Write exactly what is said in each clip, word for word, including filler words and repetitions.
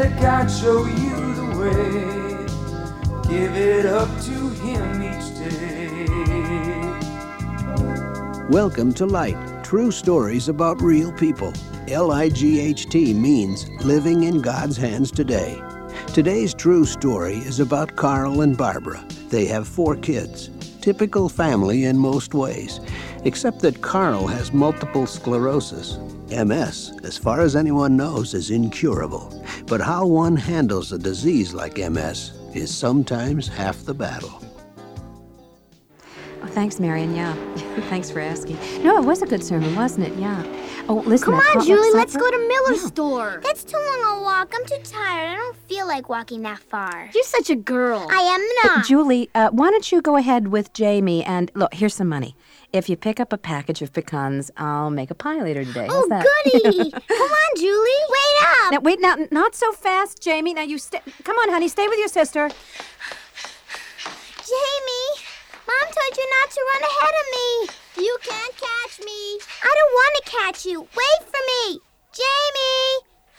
let God show you the way. Give it up to Him each day. Welcome to Light, true stories about real people. L I G H T means living in God's hands today. Today's true story is about Carl and Barbara. They have four kids. Typical family in most ways, except that Carl has multiple sclerosis. M S, as far as anyone knows, is incurable. But how one handles a disease like M S is sometimes half the battle. Oh, thanks, Marion. Yeah. Thanks for asking. No, it was a good sermon, wasn't it? Yeah. Oh, listen. Come on, Julie, let's go to Miller's yeah. store. That's too long a walk. I'm too tired. I don't feel like walking that far. You're such a girl. I am not. Julie, uh, why don't you go ahead with Jamie and, look, here's some money. If you pick up a package of pecans, I'll make a pie later today. How's Oh, that? goody. Come on, Julie. Wait up. Now, wait, now, not so fast, Jamie. Now, you stay. Come on, honey, stay with your sister. Jamie, Mom told you not to run ahead of me. You can't catch me. I don't want to catch you. Wait for me. Jamie,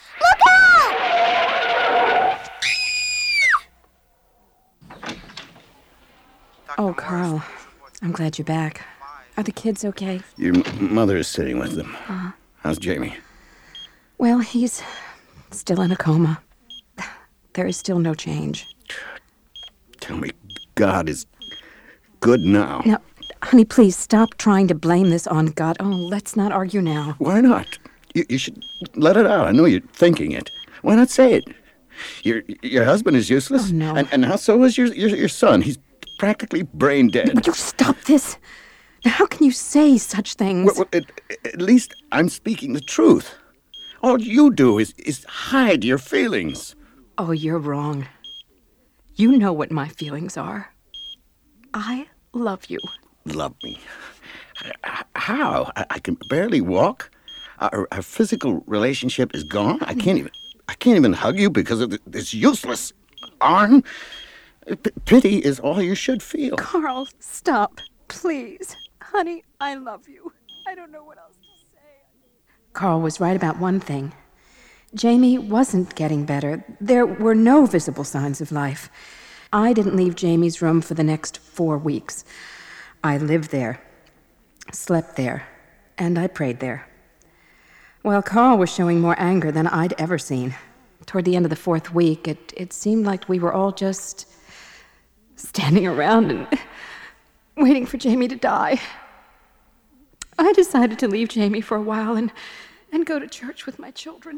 look out! Oh, Carl, I'm glad you're back. Are the kids okay? Your m- mother is sitting with them. Uh-huh. How's Jamie? Well, he's still in a coma. There is still no change. Tell me God is good now. Now, honey, please stop trying to blame this on God. Oh, let's not argue now. Why not? You, you should let it out. I know you're thinking it. Why not say it? Your your husband is useless. Oh, no. And, and how so is your, your, your son? He's practically brain dead. Would you stop this? How can you say such things? Well, well, at, at least I'm speaking the truth. All you do is, is hide your feelings. Oh, you're wrong. You know what my feelings are. I love you. Love me? How? I, I can barely walk. Our, our physical relationship is gone. I can't even. I can't even hug you because of this useless arm. P- pity is all you should feel. Carl, stop, please. Honey, I love you. I don't know what else to say. Carl was right about one thing. Jamie wasn't getting better. There were no visible signs of life. I didn't leave Jamie's room for the next four weeks. I lived there, slept there, and I prayed there. Well, Carl was showing more anger than I'd ever seen. Toward the end of the fourth week, it, it seemed like we were all just standing around and waiting for Jamie to die. I decided to leave Jamie for a while and, and go to church with my children.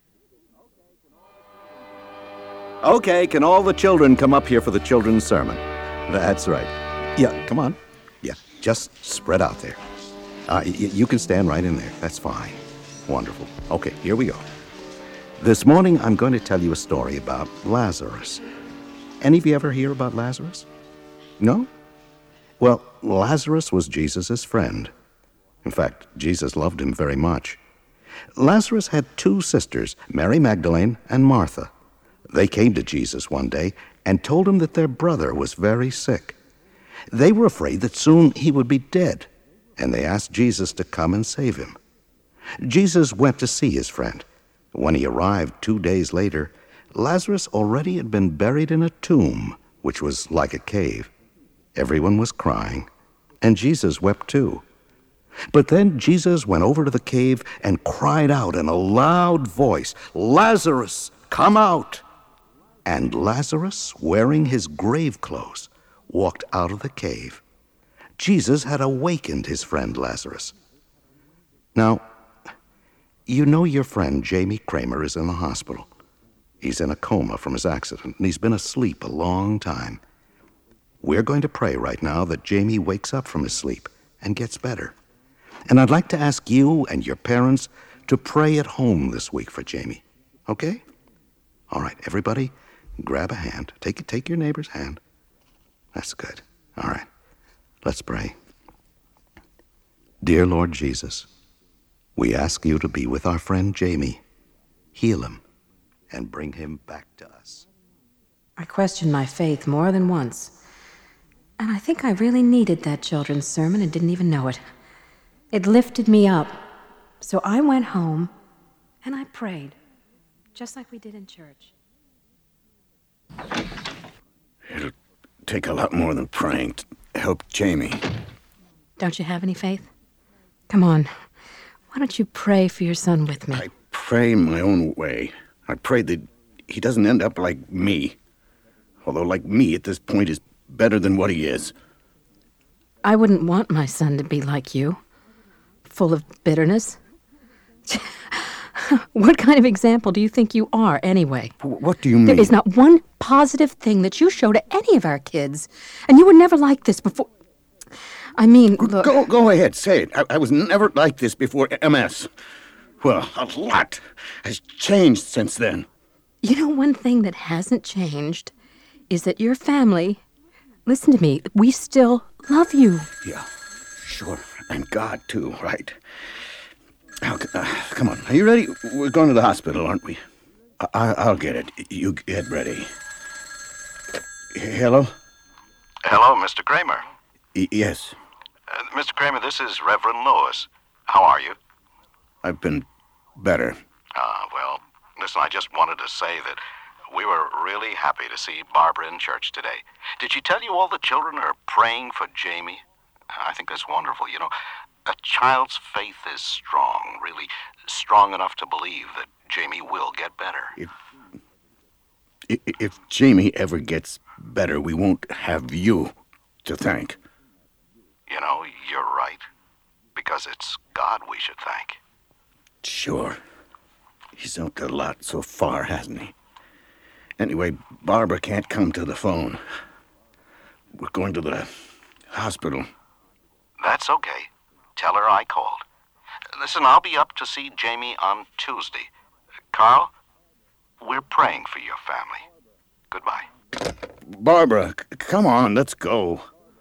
Okay, can all the children come up here for the children's sermon? That's right. Yeah, come on. Yeah, just spread out there. Uh, y- you can stand right in there. That's fine. Wonderful. Okay, here we go. This morning, I'm going to tell you a story about Lazarus. Any of you ever hear about Lazarus? No? Well, Lazarus was Jesus' friend. In fact, Jesus loved him very much. Lazarus had two sisters, Mary Magdalene and Martha. They came to Jesus one day and told him that their brother was very sick. They were afraid that soon he would be dead, and they asked Jesus to come and save him. Jesus went to see his friend. When he arrived two days later, Lazarus already had been buried in a tomb, which was like a cave. Everyone was crying, and Jesus wept too. But then Jesus went over to the cave and cried out in a loud voice, "Lazarus, come out!" And Lazarus, wearing his grave clothes, walked out of the cave. Jesus had awakened his friend Lazarus. Now, you know your friend Jamie Kramer is in the hospital. He's in a coma from his accident, and he's been asleep a long time. We're going to pray right now that Jamie wakes up from his sleep and gets better. And I'd like to ask you and your parents to pray at home this week for Jamie. Okay? All right, everybody, grab a hand. Take take your neighbor's hand. That's good. All right, let's pray. Dear Lord Jesus, we ask you to be with our friend Jamie. Heal him and bring him back to us. I questioned my faith more than once. And I think I really needed that children's sermon and didn't even know it. It lifted me up. So I went home and I prayed. just like we did in church. It'll take a lot more than praying to help Jamie. Don't you have any faith? Come on. Why don't you pray for your son with me? I pray my own way. I pray that he doesn't end up like me. Although like me at this point is better than what he is. I wouldn't want my son to be like you. Full of bitterness. What kind of example do you think you are, anyway? What do you mean? There is not one positive thing that you show to any of our kids. And you were never like this before. I mean, look... Go, go ahead, say it. I, I was never like this before M S. Well, a lot has changed since then. You know, one thing that hasn't changed is that your family... Listen to me. We still love you. Yeah, sure. And God, too, right? Now, uh, come on. Are you ready? We're going to the hospital, aren't we? I- I'll get it. You get ready. Hello? Hello, Mister Kramer. Y- yes. Uh, Mister Kramer, this is Reverend Lewis. How are you? I've been better. Ah, uh, well, listen, I just wanted to say that we were really happy to see Barbara in church today. Did she tell you all the children are praying for Jamie? I think that's wonderful. You know, a child's faith is strong, really strong enough to believe that Jamie will get better. If, if Jamie ever gets better, we won't have you to thank. You know, you're right. Because it's God we should thank. Sure. He's helped a lot so far, hasn't he? Anyway, Barbara can't come to the phone. We're going to the hospital. That's okay. Tell her I called. Listen, I'll be up to see Jamie on Tuesday. Carl, we're praying for your family. Goodbye. Barbara, c- come on, let's go.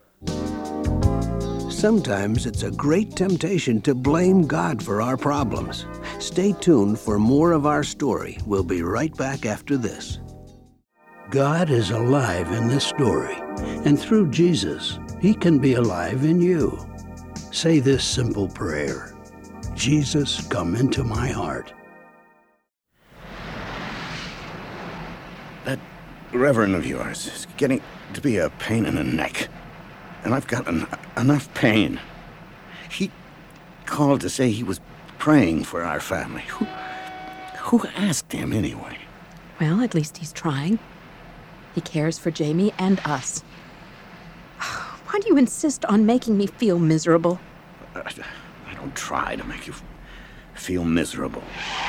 Sometimes it's a great temptation to blame God for our problems. Stay tuned for more of our story. We'll be right back after this. God is alive in this story, and through Jesus, he can be alive in you. Say this simple prayer: Jesus, come into my heart. That reverend of yours is getting to be a pain in the neck. And I've got en- enough pain. He called to say he was praying for our family. Who, who asked him anyway? Well, at least he's trying. He cares for Jamie and us. Why do you insist on making me feel miserable? I, I don't try to make you f- feel miserable.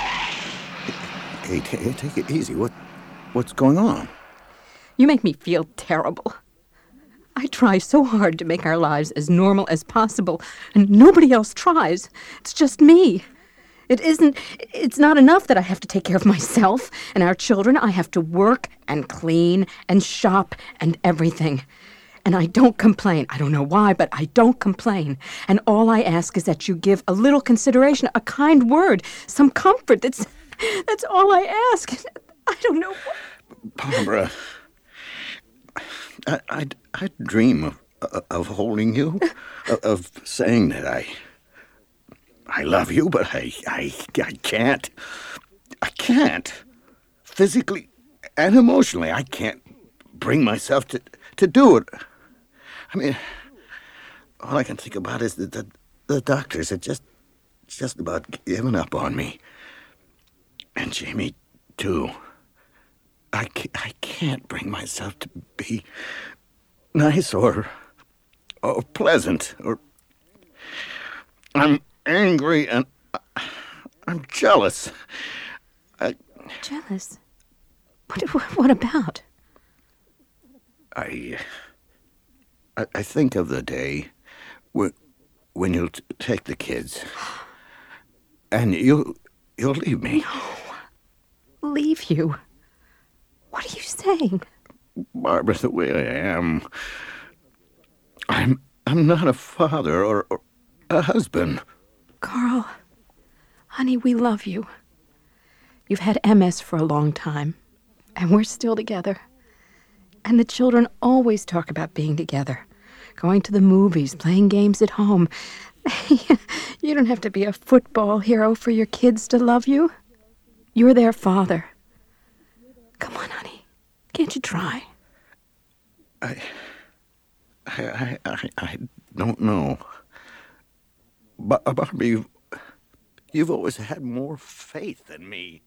Hey, t- take it easy. What, what's going on? You make me feel terrible. I try so hard to make our lives as normal as possible, and nobody else tries. It's just me. It isn't, it's not enough that I have to take care of myself and our children. I have to work and clean and shop and everything. And I don't complain. I don't know why, but I don't complain. And all I ask is that you give a little consideration, a kind word, some comfort. That's, that's all I ask. I don't know what... Barbara, I, I'd, I'd dream of, of holding you, of, of saying that I... I love you, but I, I, I can't. I can't. Physically and emotionally, I can't bring myself to, to do it. I mean, all I can think about is that the, the doctors had just, just about given up on me. And Jamie, too. I can't, I can't bring myself to be nice or, or pleasant or... I'm... angry and I'm jealous. I, Jealous? What, what about? I, I, I think of the day when, when you'll t- take the kids and you'll, you'll leave me. No. Leave you? What are you saying? Barbara, the way I am, I'm, I'm not a father or, or a husband. Carl, honey, we love you. You've had M S for a long time, and we're still together. And the children always talk about being together, going to the movies, playing games at home. You don't have to be a football hero for your kids to love you. You're their father, Come on, honey. Can't you try? I, I, I, I don't know. But Barbie, you've, you've always had more faith than me.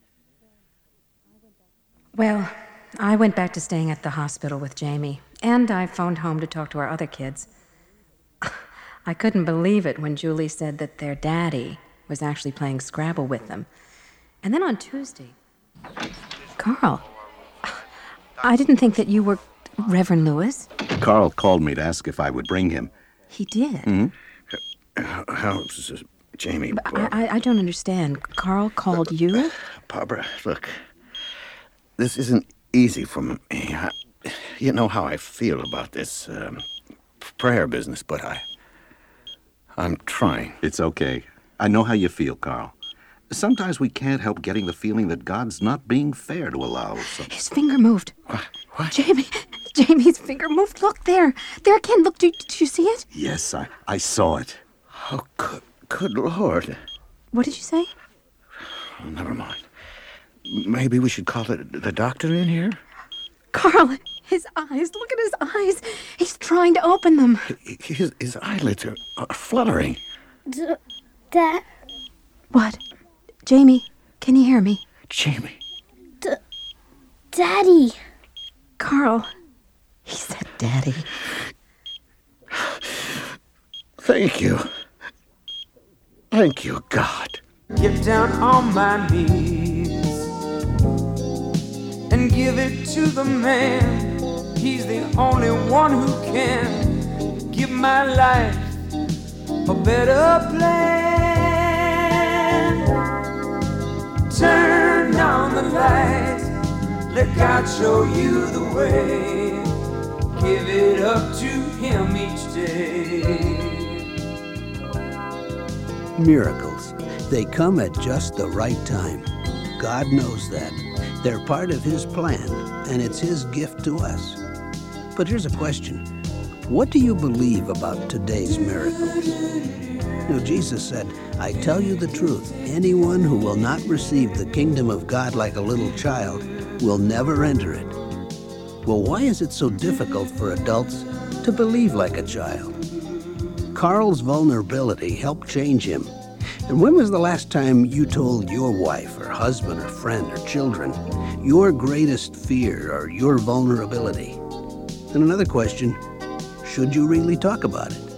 Well, I went back to staying at the hospital with Jamie, and I phoned home to talk to our other kids. I couldn't believe it when Julie said that their daddy was actually playing Scrabble with them. And then on Tuesday... Carl, I didn't think that you were Reverend Lewis. Carl called me to ask if I would bring him. He did? Mm-hmm. How's uh, Jamie? But I, I don't understand. Carl called you? Barbara, look, this isn't easy for me. I, you know how I feel about this um, prayer business, but I... I'm trying. It's okay. I know how you feel, Carl. Sometimes we can't help getting the feeling that God's not being fair to allow some... His finger moved. What? What? Jamie, Jamie's finger moved. Look there. There again. Look, did, did you see it? Yes, I, I saw it. Oh, good, good Lord. What did you say? Oh, never mind. Maybe we should call the, the doctor in here? Carl, his eyes. Look at his eyes. He's trying to open them. His, his eyelids are, are fluttering. D- Dad? What? Jamie, can you hear me? Jamie. D- Daddy. Carl, he said Daddy. Thank you. Thank you, God. Get down on my knees and give it to the man. He's the only one who can give my life a better plan. Turn on the light, let God show you the way. Give it up to Him each day. Miracles. They come at just the right time. God knows that. They're part of His plan, and it's His gift to us. But here's a question. What do you believe about today's miracles? You know, Jesus said, I tell you the truth, anyone who will not receive the kingdom of God like a little child will never enter it. Well, why is it so difficult for adults to believe like a child? Carl's vulnerability helped change him. And when was the last time you told your wife or husband or friend or children your greatest fear or your vulnerability? And another question, should you really talk about it?